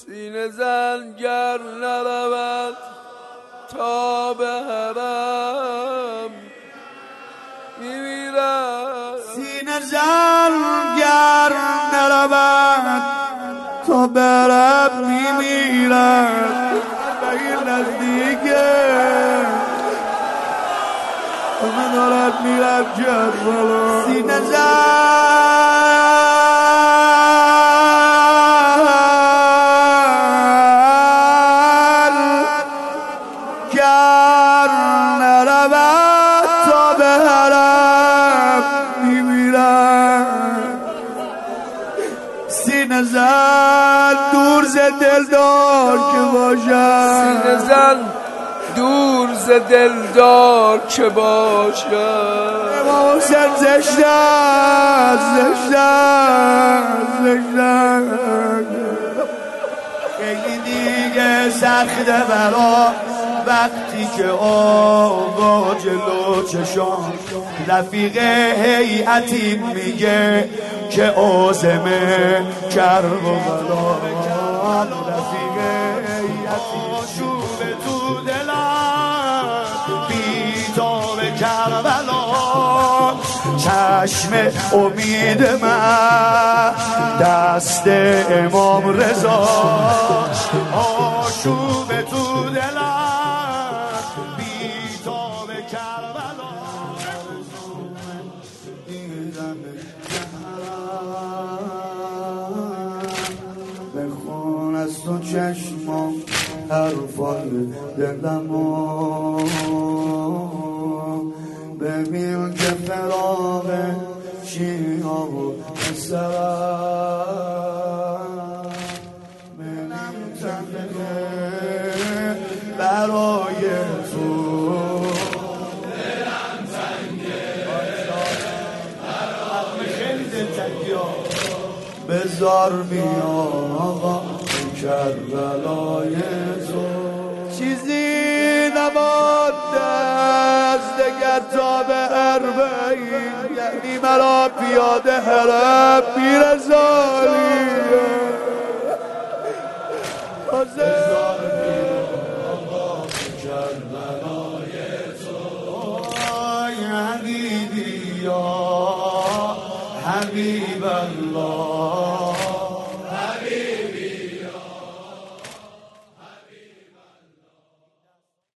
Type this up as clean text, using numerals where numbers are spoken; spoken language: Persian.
سینه زن گر نرود تا به حرم میمیرد. سینه زن گر نرود تا به حرم میمیرد. به این نزدیکه من دارد میرم کربلا. سینه زن گر نرود تا به حرم میمیرد. سینه زن دور ز دلدار که باشد. سینه زن دور ز دلدار که باشد. امام حسین زشتن خیلی دیگه سخته برا وقتی که آقا جلو چشام رفیق هیئتی میگه که عازمه کرب و بلا. رفیق هیئتی آشوب تو دلم بیدار کربلا. چشم امید من دست امام رضا. آشوب تو دلم بیدار کربلا. بخون از تو چشمام حرفای دلمو. ببین که فراغ شیعا و سرم. منم تنگه برای تو. دلم تنگه برای خیلی دلتنگی ها. بذار بیا آقا کربلای تو. چیزی نمانده از دگر تا به اربعین. یعنی مرا پیاده حرم میرسانی. بذار بیا آقا کربلای تو. یا حبیبی یا حبیب الله.